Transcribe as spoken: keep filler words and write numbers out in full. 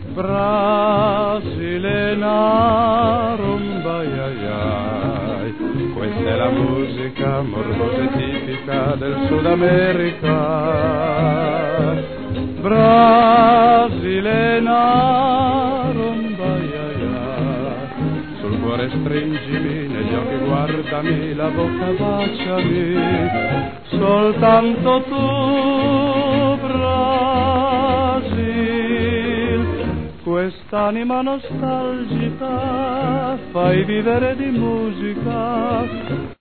Brasilena rumba ai ai, questa è la musica morbosa e tipica del Sud America. Brasilena rumba ai ai, sul cuore stringimi, negli occhi guardami, la bocca baciami, soltanto tu Brasil, quest'anima nostalgica fai vivere di musica.